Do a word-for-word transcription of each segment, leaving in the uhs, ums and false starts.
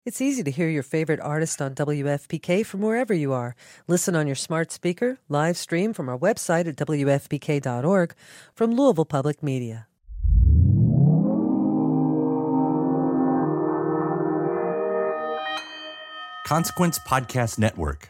It's easy to hear your favorite artist on W F P K from wherever you are. Listen on your smart speaker, live stream from our website at W F P K dot org from Louisville Public Media. Consequence Podcast Network.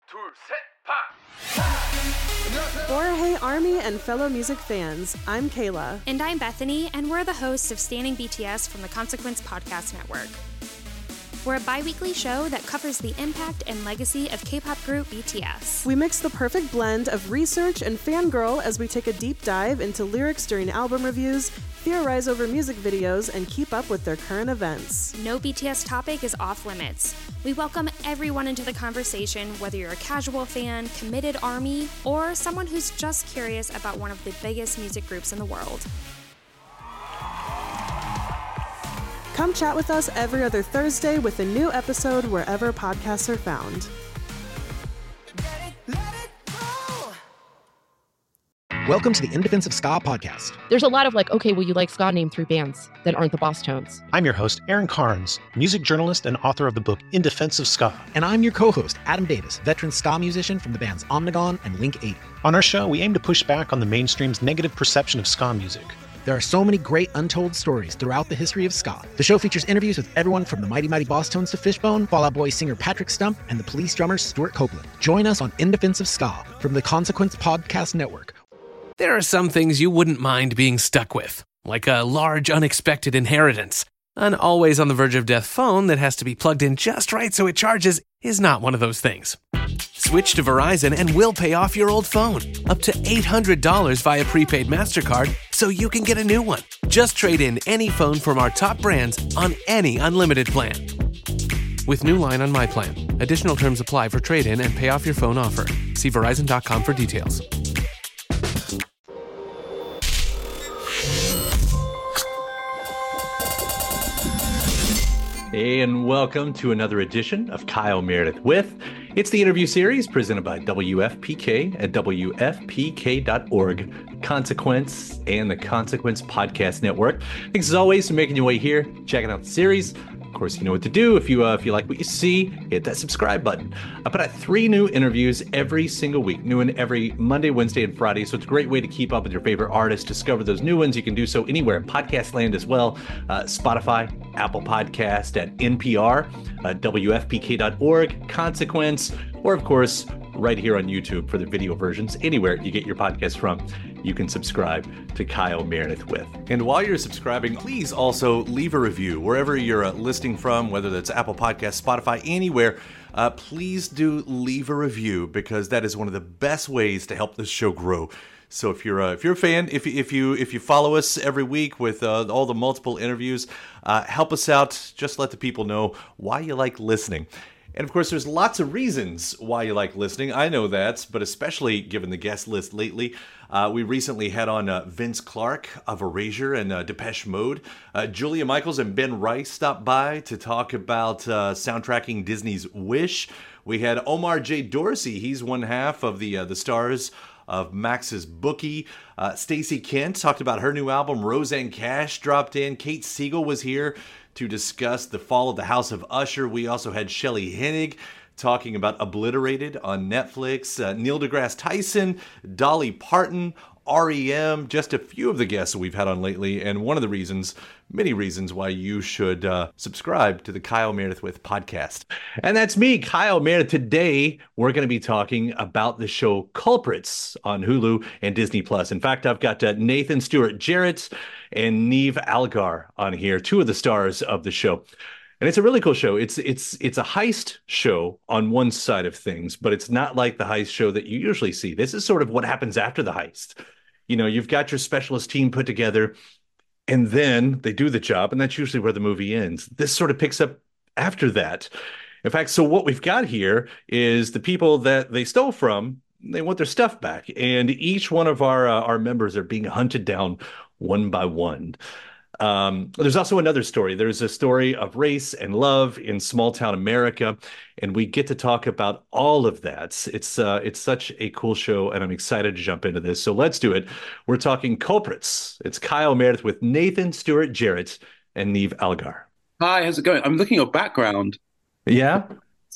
Hey Army and fellow music fans, I'm Kayla. And I'm Bethany, and we're the hosts of Standing B T S from the Consequence Podcast Network. We're a bi-weekly show that covers the impact and legacy of K-pop group B T S. We mix the perfect blend of research and fangirl as we take a deep dive into lyrics during album reviews, theorize over music videos, and keep up with their current events. No B T S topic is off limits. We welcome everyone into the conversation, whether you're a casual fan, committed ARMY, or someone who's just curious about one of the biggest music groups in the world. Come chat with us every other Thursday with a new episode wherever podcasts are found. Welcome to the In Defense of Ska podcast. There's a lot of like, okay, well, you like ska, name three bands that aren't the Boss Tones. I'm your host, Aaron Carnes, music journalist and author of the book In Defense of Ska. And I'm your co-host, Adam Davis, veteran ska musician from the bands Omnigone and Link eighty. On our show, we aim to push back on the mainstream's negative perception of ska music. There are so many great untold stories throughout the history of ska. The show features interviews with everyone from the Mighty Mighty Boss Tones to Fishbone, Fall Out Boy singer Patrick Stump, and the Police drummer Stuart Copeland. Join us on In Defense of Ska from the Consequence Podcast Network. There are some things you wouldn't mind being stuck with, like a large unexpected inheritance. An always on the verge of death phone that has to be plugged in just right so it charges is not one of those things. Switch to Verizon and we'll pay off your old phone, up to eight hundred dollars via prepaid MasterCard, so you can get a new one. Just trade in any phone from our top brands on any unlimited plan. With new line on My Plan. Additional terms apply for trade-in and pay off your phone offer. See Verizon dot com for details. Hey, and welcome to another edition of Kyle Meredith With. It's the interview series presented by W F P K at W F P K dot org, Consequence, and the Consequence Podcast Network. Thanks as always for making your way here, checking out the series. Of course, you know what to do. If you uh, if you like what you see, hit that subscribe button. I put out three new interviews every single week, new one every Monday, Wednesday, and Friday. So it's a great way to keep up with your favorite artists, discover those new ones. You can do so anywhere in podcast land as well. Uh, Spotify, Apple Podcast, at N P R, uh, W F P K dot org, Consequence, or of course, right here on YouTube for the video versions. Anywhere you get your podcast from, you can subscribe to Kyle Meredith With. And while you're subscribing, please also leave a review wherever you're uh, listening from, whether that's Apple Podcasts, Spotify, anywhere. Uh, please do leave a review because that is one of the best ways to help this show grow. So if you're uh, if you're a fan, if if you if you follow us every week with uh, all the multiple interviews, uh, help us out. Just let the people know why you like listening. And of course, there's lots of reasons why you like listening. I know that, but especially given the guest list lately. Uh, we recently had on uh, Vince Clarke of Erasure and uh, Depeche Mode. Uh, Julia Michaels and Ben Rice stopped by to talk about uh, soundtracking Disney's Wish. We had Omar J. Dorsey. He's one half of the uh, the stars of Max's Bookie. Uh, Stacey Kent talked about her new album. Roseanne Cash dropped in. Kate Siegel was here to discuss the fall of the House of Usher. We also had Shelley Hennig talking about Obliterated on Netflix. Uh, Neil deGrasse Tyson, Dolly Parton, R E M, just a few of the guests that we've had on lately, and one of the reasons, many reasons why you should uh, subscribe to the Kyle Meredith With podcast. And that's me, Kyle Meredith. Today, we're going to be talking about the show Culprits on Hulu and Disney Plus. In fact, I've got uh, Nathan Stewart Jarrett and Niamh Algar on here, two of the stars of the show. And it's a really cool show. It's it's it's a heist show on one side of things, but it's not like the heist show that you usually see. This is sort of what happens after the heist. You know, you've got your specialist team put together, and then they do the job, and that's usually where the movie ends. This sort of picks up after that. In fact, so what we've got here is the people that they stole from, they want their stuff back, and each one of our uh, our members are being hunted down one by one. Um, there's also another story. There's a story of race and love in small town America, and we get to talk about all of that. It's uh, it's such a cool show, and I'm excited to jump into this. So let's do it. We're talking Culprits. It's Kyle Meredith with Nathan Stewart Jarrett and Niamh Algar. Hi, how's it going? I'm looking at your background. Yeah.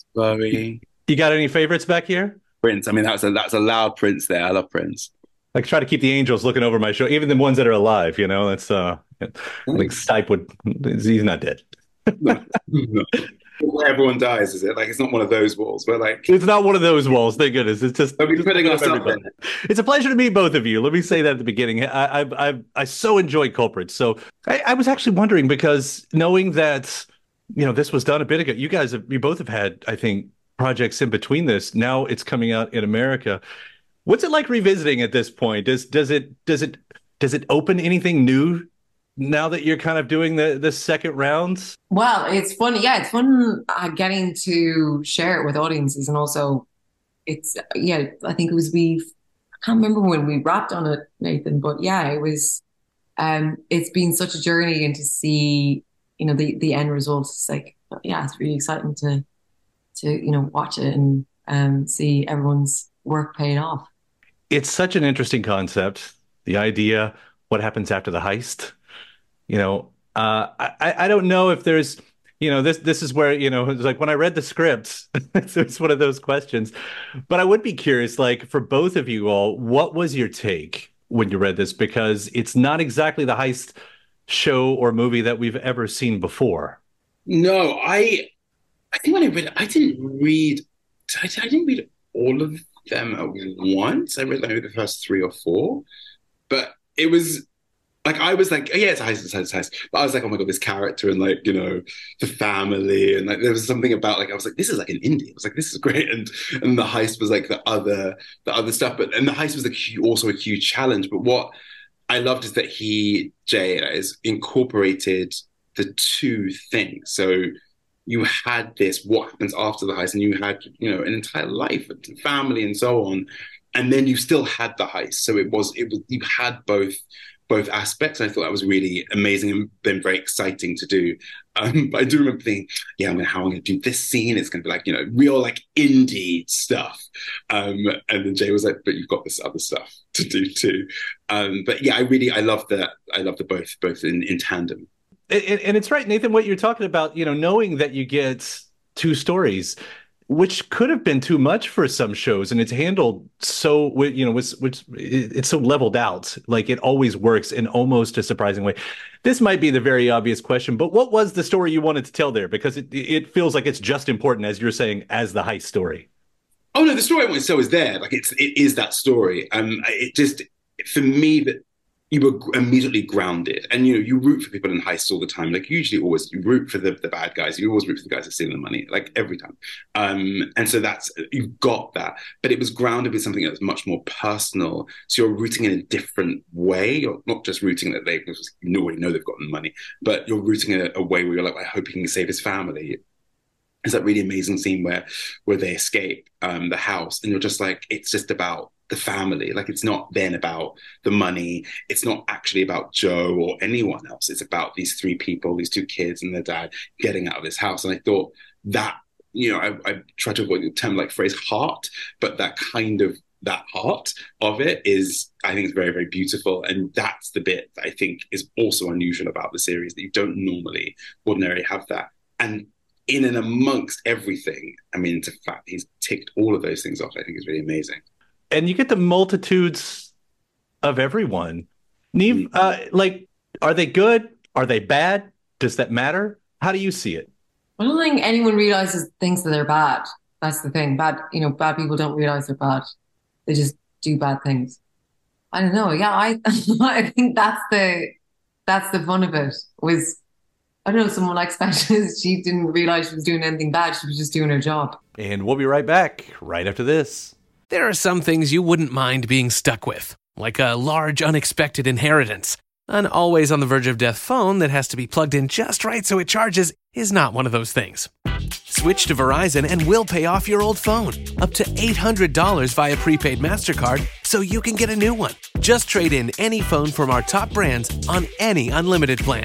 Bowie. You got any favorites back here? Prince. I mean, that's a that's a loud Prince there. I love Prince. Like try to keep the angels looking over my shoulder, even the ones that are alive. You know, that's uh, like Stipe would. He's not dead. No, no. Everyone dies, is it? Like it's not one of those walls. But like it's not one of those walls. Thank goodness. It's just. They'll be just putting us up there. It's a pleasure to meet both of you. Let me say that at the beginning. I I I, I so enjoyed Culprits. So I, I was actually wondering because knowing that you know this was done a bit ago, you guys have you both have had I think projects in between this. Now it's coming out in America. What's it like revisiting at this point? Does does it does it does it open anything new now that you're kind of doing the the second rounds? Well, it's fun. Yeah, it's fun uh, getting to share it with audiences, and also it's yeah. I think it was we. I can't remember when we wrapped on it, Nathan, but yeah, it was. Um, it's been such a journey, and to see you know the the end result. It's like yeah, it's really exciting to to you know watch it and um see everyone's work paying off. It's such an interesting concept. The idea, what happens after the heist. You know, uh, I, I don't know if there's, you know, this this is where, you know, it's like when I read the script, it's one of those questions. But I would be curious, like for both of you all, what was your take when you read this? Because it's not exactly the heist show or movie that we've ever seen before. No, I I think when I read it, I didn't read, I, I didn't read all of them at once. I read like the first three or four, but it was like I was like, oh, yeah, it's a heist, it's a heist, it's a heist. But I was like, oh my god, this character and like you know the family and like there was something about like I was like, this is like an indie. I was like, this is great, and and the heist was like the other the other stuff. But and the heist was like also a huge challenge. But what I loved is that he Jay has incorporated the two things. So you had this, what happens after the heist, and you had, you know, an entire life, family, and so on, and then you still had the heist. So it was, it was, you had both, both aspects. And I thought that was really amazing and then very exciting to do. Um, but I do remember thinking, yeah, I'm gonna, how I'm going to do this scene. It's going to be like, you know, real like indie stuff. Um, and then Jay was like, but you've got this other stuff to do too. Um, but yeah, I really, I love that. I love the both, both in, in tandem. And, and it's right, Nathan, what you're talking about, you know, knowing that you get two stories, which could have been too much for some shows. And it's handled so, you know, which, which it's so leveled out. Like it always works in almost a surprising way. This might be the very obvious question, but what was the story you wanted to tell there? Because it, it feels like it's just important, as you're saying, as the heist story. Oh, no, the story I want to tell is there. Like it's, it is that story. Um, it just, for me, that you were immediately grounded, and you know you root for people in heists all the time. Like usually, always you root for the, the bad guys. You always root for the guys that steal the money, like every time. Um, and so that's you've got that, but it was grounded with something that was much more personal. So you're rooting in a different way. You're not just rooting that they you already know they've gotten money, but you're rooting in a, a way where you're like, I hope he can save his family. It's that really amazing scene where where they escape um, the house, and you're just like, it's just about the family. Like it's not then about the money. It's not actually about Joe or anyone else. It's about these three people, these two kids and their dad getting out of this house. And I thought that, you know, I, I try to avoid the term like phrase heart, but that kind of that heart of it is, I think, it's very, very beautiful. And that's the bit that I think is also unusual about the series, that you don't normally ordinarily have that. And in and amongst everything, I mean, the fact he's ticked all of those things off, I think is really amazing. And you get the multitudes of everyone. Niamh, uh, like, are they good? Are they bad? Does that matter? How do you see it? I don't think anyone realizes thinks that they're bad. That's the thing. Bad, you know, bad people don't realize they're bad. They just do bad things. I don't know. Yeah, I, I think that's the that's the fun of it. Was I don't know, someone like Specialist, she didn't realize she was doing anything bad. She was just doing her job. And we'll be right back right after this. There are some things you wouldn't mind being stuck with, like a large unexpected inheritance. An always on the verge of death phone that has to be plugged in just right so it charges is not one of those things. Switch to Verizon and we'll pay off your old phone, up to eight hundred dollars via prepaid MasterCard, so you can get a new one. Just trade in any phone from our top brands on any unlimited plan.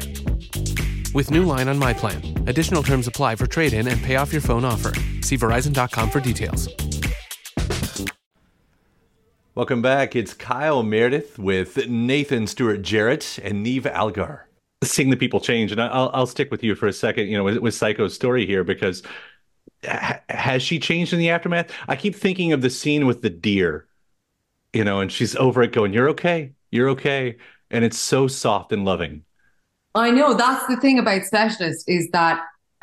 With new line on My Plan. Additional terms apply for trade-in and pay off your phone offer. See Verizon dot com for details. Welcome back. It's Kyle Meredith with Nathan Stewart Jarrett and Niamh Algar. Seeing the people change, and I'll I'll stick with you for a second. You know, with, with Psycho's story here, because ha- has she changed in the aftermath? I keep thinking of the scene with the deer, you know, and she's over it going, "You're okay, you're okay," and it's so soft and loving. I know that's the thing about Specialist is that,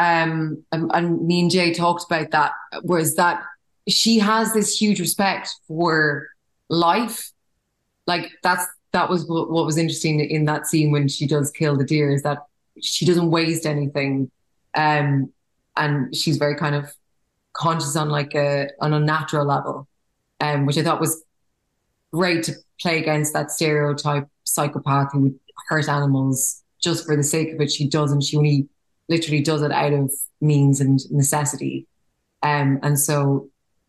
um, and, and me and Jay talked about that, was that she has this huge respect for life. Like that's that was what, what was interesting in that scene when she does kill the deer, is that she doesn't waste anything, um, and she's very kind of conscious on like a on a natural level, um, which I thought was great to play against that stereotype psychopath who would hurt animals just for the sake of it. She doesn't. She only literally does it out of means and necessity. Um, and so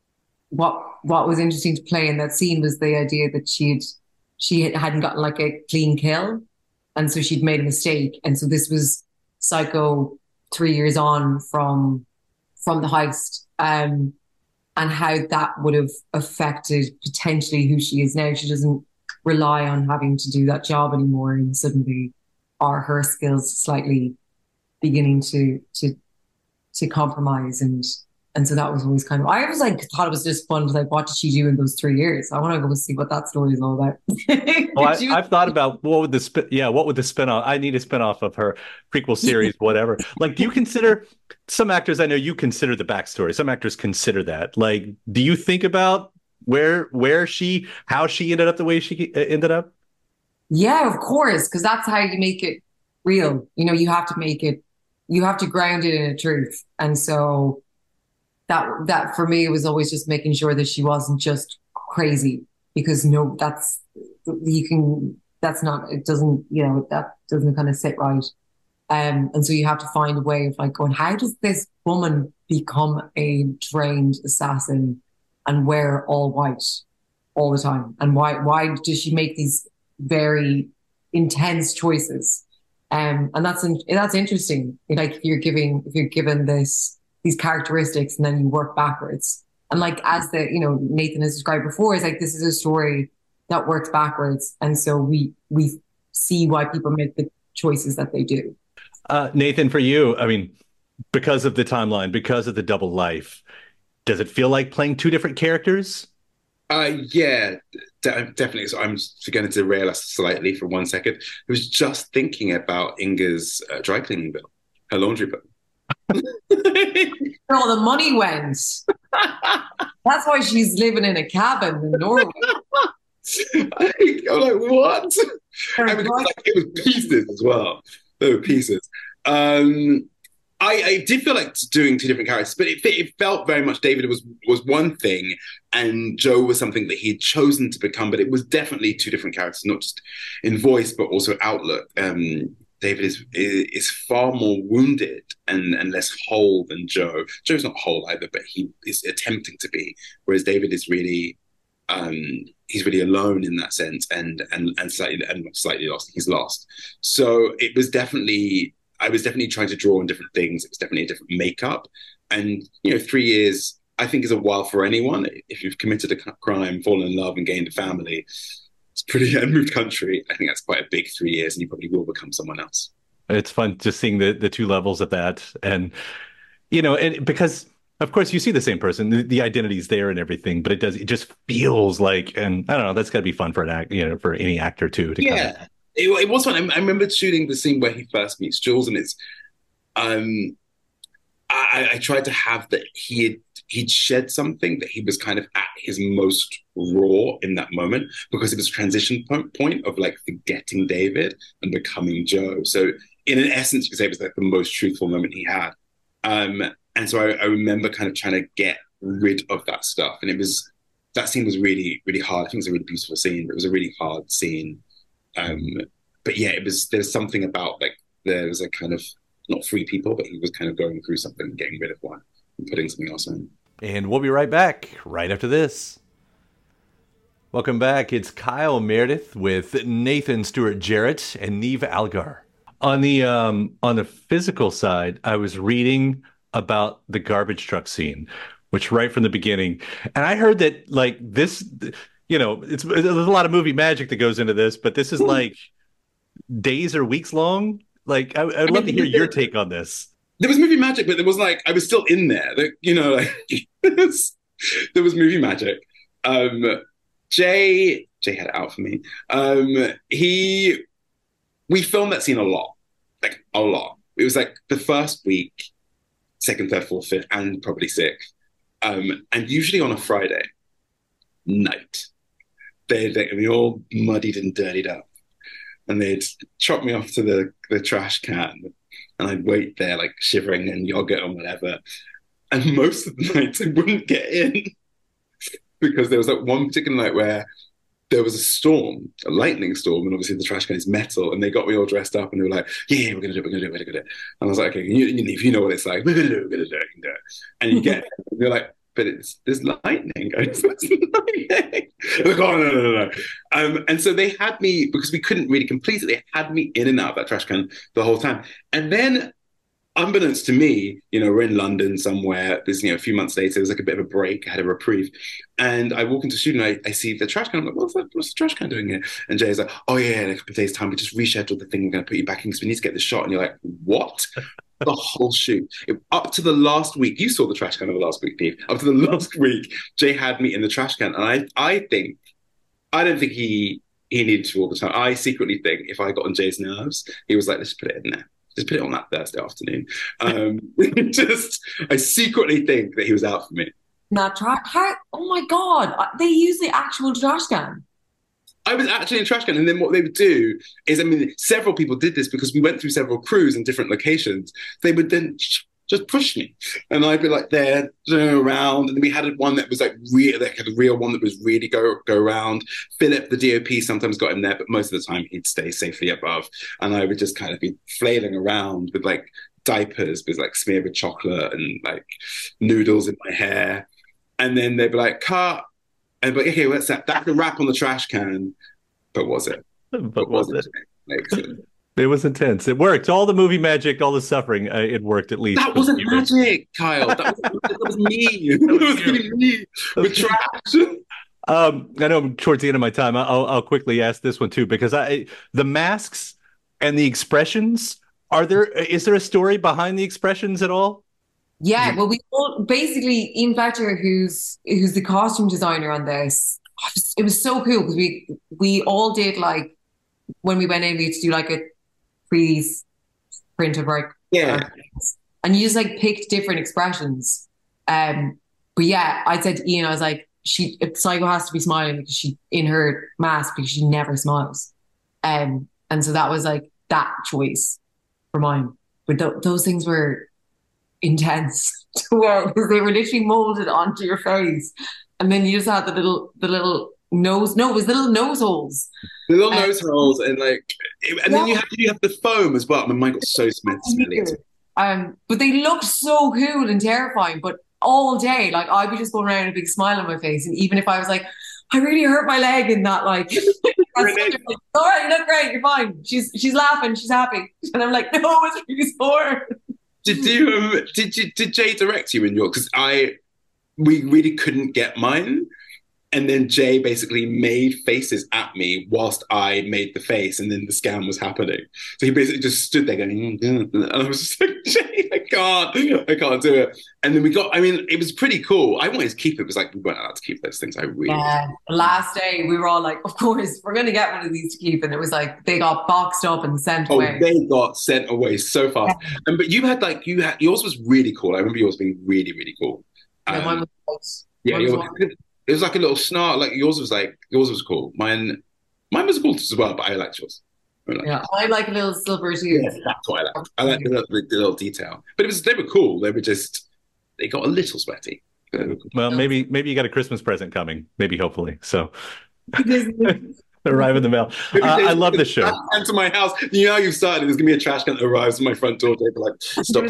what what was interesting to play in that scene was the idea that she'd she hadn't gotten like a clean kill, and so she'd made a mistake. And so this was Psycho three years on from from the heist, um, and how that would have affected potentially who she is now. She doesn't rely on having to do that job anymore, and suddenly are her skills slightly beginning to to to compromise. And and so that was always kind of, I was like, thought it was just fun to like, what did she do in those three years? I want to go see what that story is all about. Well, I, I've thought about what would the spin, yeah, what would the spinoff? I need a spinoff of her prequel series, whatever. Like, do you consider some actors? I know you consider the backstory. Some actors consider that. Like, do you think about where where she, how she ended up the way she ended up? Yeah, of course, because that's how you make it real. You know, you have to make it, you have to ground it in a truth. And so that that for me was always just making sure that she wasn't just crazy, because no, that's you can that's not it doesn't you know that doesn't kind of sit right. Um, and so you have to find a way of like going, how does this woman become a trained assassin and wear all white all the time? And why why does she make these very intense choices? Um, and that's that's interesting. Like if you're giving if you're given this these characteristics and then you work backwards. And like as the you know Nathan has described before, is like this is a story that works backwards, and so we we see why people make the choices that they do. Uh, Nathan, for you, I mean, because of the timeline, because of the double life, does it feel like playing two different characters? Uh, yeah, de- definitely. So I'm going to derail us slightly for one second. I was just thinking about Inga's uh, dry cleaning bill, her laundry bill. Where all the money went. That's why she's living in a cabin in Norway. I'm like, what? I mean, it was, like, it was pieces as well. There were pieces. Um, I, I did feel like doing two different characters, but it, it felt very much David was was one thing and Joe was something that he had chosen to become, but it was definitely two different characters, not just in voice, but also outlook. Um, David is is far more wounded and, and less whole than Joe. Joe's not whole either, but he is attempting to be, whereas David is really um, he's really alone in that sense, and and and slightly and slightly lost. He's lost. So it was definitely. I was definitely trying to draw on different things. It was definitely a different makeup. And, you know, three years, I think, is a while for anyone. If you've committed a crime, fallen in love and gained a family, it's pretty, and moved country, I think that's quite a big three years and you probably will become someone else. It's fun just seeing the, the two levels of that. And, you know, and because, of course, you see the same person, the, the identity's there and everything, but it does, it just feels like, and I don't know, that's got to be fun for an act, you know, for any actor too. To yeah. Kind of, It, it was fun. I, I remember shooting the scene where he first meets Jules, and it's. Um, I, I tried to have that he had he'd shed something, that he was kind of at his most raw in that moment, because it was a transition point, point of like forgetting David and becoming Joe. So in an essence, you could say it was like the most truthful moment he had. Um, and so I, I remember kind of trying to get rid of that stuff, and it was that scene was really really hard. I think it was a really beautiful scene, but it was a really hard scene. Um, but yeah, it was, there's something about like, there was a kind of, not free people, but he was kind of going through something and getting rid of one and putting something else in. And we'll be right back right after this. Welcome back. It's Kyle Meredith with Nathan Stewart Jarrett and Niamh Algar. On the, um, on the physical side, I was reading about the garbage truck scene, which right from the beginning, and I heard that like this, you know, it's there's a lot of movie magic that goes into this, but this is like days or weeks long. Like, I, I'd love to hear your take on this. there was movie magic, but there was like I was still in there. Like, you know, like there was, there was movie magic. Um, Jay Jay had it out for me. Um, he we filmed that scene a lot, like a lot. It was like the first week, second, third, fourth, fifth, and probably sixth. Um, and usually on a Friday night, they'd get me all muddied and dirtied up, and they'd chop me off to the the trash can. And I'd wait there, like shivering in yogurt and whatever. And most of the nights I wouldn't get in because there was like one particular night where there was a storm, a lightning storm, and obviously the trash can is metal. And they got me all dressed up, and they were like, "Yeah, yeah we're gonna do it, we're gonna do it, we're gonna do it." And I was like, "Okay, you, you, if you know what it's like, we're gonna do it, we're gonna do it, we're gonna do it." And you get, it, and they're like, "But it's there's lightning, guys. There's lightning." Like, oh no, no, no, no. Um, and so they had me because we couldn't really complete it. They had me in and out of that trash can the whole time, and then. Unbeknownst to me, you know, we're in London somewhere. There's, you know, a few months later, it was like a bit of a break. I had a reprieve. And I walk into the studio and I, I see the trash can. I'm like, what's, that, what's the trash can doing here? And Jay's like, oh, yeah, in a couple of days' time, we just rescheduled the thing. We're going to put you back in because we need to get the shot. And you're like, what? The whole shoot. It, up to the last week, you saw the trash can of the last week, Neve. Up to the last week, Jay had me in the trash can. And I, I think, I don't think he, he needed to all the time. I secretly think if I got on Jay's nerves, he was like, let's put it in there. Just put it on that Thursday afternoon. Um, just, I secretly think that he was out for me. Not trash. How? Oh my God! They use the actual trash can. I was actually in a trash can, and then what they would do is, I mean, several people did this because we went through several crews in different locations. They would then just push me, and I'd be like there around. And then we had one that was like real, like a real one that was really go go around. Philip, the D O P, sometimes got him there, but most of the time he'd stay safely above. And I would just kind of be flailing around with like diapers, with like smeared with chocolate and like noodles in my hair. And then they'd be like, "Cut," and but okay, what's that? That's a wrap on the trash can. But was it? But, but was, was it? it? Like, It was intense. It worked. All the movie magic, all the suffering, uh, it worked at least. That wasn't magic, Kyle. That was, that was me. That was really me with trash. Um, I know I'm towards the end of my time. I'll, I'll quickly ask this one too, because I the masks and the expressions. Are there? Is there a story behind the expressions at all? Yeah. Well, we all basically Ian Fletcher, who's who's the costume designer on this. It was so cool because we we all did like when we went in, we had to do like a freeze print of our yeah, and you just like picked different expressions. Um, but yeah, I said to Ian, I was like, she Psycho has to be smiling because she in her mask because she never smiles. Um, and so that was like that choice for mine. But th- those things were intense to wear because they were literally molded onto your face, and then you just had the little the little nose. No, it was the little nose holes. The little um, nose holes, and like, and yeah. then you have to you have the foam as well. I mean, mine got so smelly. Um, but they looked so cool and terrifying. But all day, like I'd be just going around with a big smile on my face, and even if I was like, I really hurt my leg in that, like, all right, you look great, you're fine. She's she's laughing, she's happy, and I'm like, no, it's really sore. Did you um, did you did Jay direct you in your? Because I we really couldn't get mine. And then Jay basically made faces at me whilst I made the face, and then the scam was happening. So he basically just stood there going, mm-hmm. and I was just like, Jay, I can't, I can't do it. And then we got, I mean, it was pretty cool. I wanted to keep it. It was like, we weren't allowed to keep those things. I really. Yeah. The last day, we were all like, of course, we're going to get one of these to keep. And it was like, they got boxed up and sent oh, away. They got sent away so fast. Yeah. And but you had like, you had, yours was really cool. I remember yours being really, really cool. Um, yeah, mine was Yeah, mine was yours, it was like a little snarl. Like yours was like yours was cool. Mine, mine was cool as well, but I liked yours. I liked yeah, yours. I like a little silver too. Yeah, that's what I liked. I like the, the, the little detail. But it was they were cool. They were just they got a little sweaty. Cool. Well, maybe maybe you got a Christmas present coming. Maybe hopefully. So arrive in the mail. Uh, I love this show. And to my house, you know, you've started. There's gonna be a trash can that arrives at my front door. They'd be like, stop.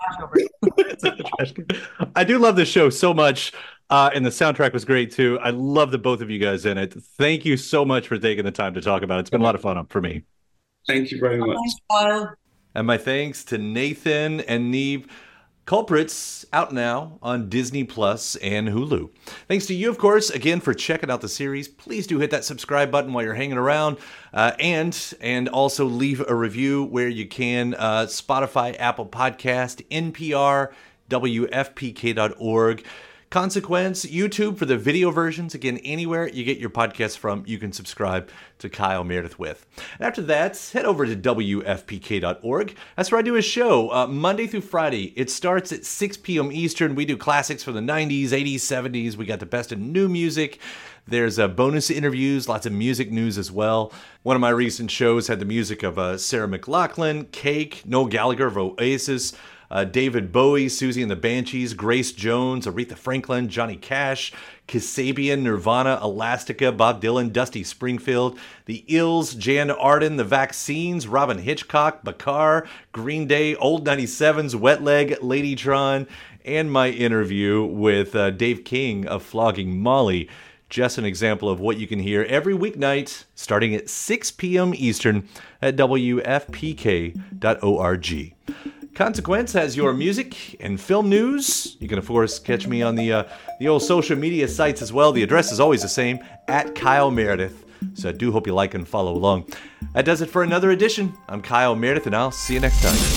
I do love this show so much. Uh, and the soundtrack was great too. I love the both of you guys in it. Thank you so much for taking the time to talk about it. It's been a lot of fun for me. Thank you very much. And my thanks to Nathan and Neve. Culprits, out now on Disney Plus and Hulu. Thanks to you, of course, again, for checking out the series. Please do hit that subscribe button while you're hanging around, uh, and and also leave a review where you can. Uh, Spotify, Apple Podcast, N P R, W F P K dot org. Consequence, YouTube for the video versions. Again, anywhere you get your podcasts from, you can subscribe to Kyle Meredith with. And after that, head over to W F P K dot org. That's where I do a show uh, Monday through Friday. It starts at six p.m. Eastern. We do classics from the nineties, eighties, seventies. We got the best of new music. There's uh, bonus interviews, lots of music news as well. One of my recent shows had the music of uh, Sarah McLachlan, Cake, Noel Gallagher of Oasis, Uh, David Bowie, Susie and the Banshees, Grace Jones, Aretha Franklin, Johnny Cash, Kasabian, Nirvana, Elastica, Bob Dylan, Dusty Springfield, The Ills, Jan Arden, The Vaccines, Robin Hitchcock, Bakar, Green Day, Old ninety-sevens, Wet Leg, Ladytron, and my interview with uh, Dave King of Flogging Molly. Just an example of what you can hear every weeknight starting at six p.m. Eastern at W F P K dot org. Consequence has your music and film news. You can, of course, catch me on the uh, the old social media sites as well. The address is always the same, at Kyle Meredith. So I do hope you like and follow along. That does it for another edition. I'm Kyle Meredith, and I'll see you next time.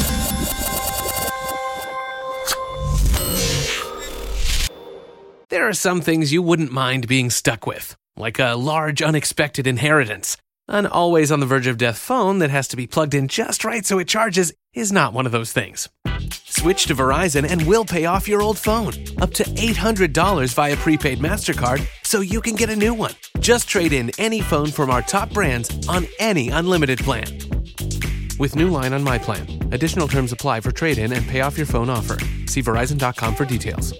There are some things you wouldn't mind being stuck with, like a large unexpected inheritance. An always on the verge of death phone that has to be plugged in just right so it charges is not one of those things. Switch to Verizon and we'll pay off your old phone, up to eight hundred dollars via prepaid MasterCard, so you can get a new one. Just trade in any phone from our top brands on any unlimited plan. With new line on My Plan. Additional terms apply for trade-in and pay off your phone offer. See Verizon dot com for details.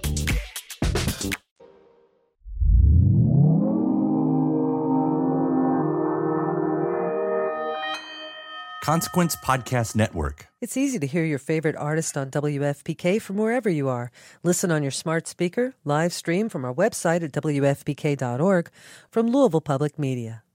Consequence Podcast Network. It's easy to hear your favorite artist on W F P K from wherever you are. Listen on your smart speaker, live stream from our website at W F P K dot org, from Louisville Public Media.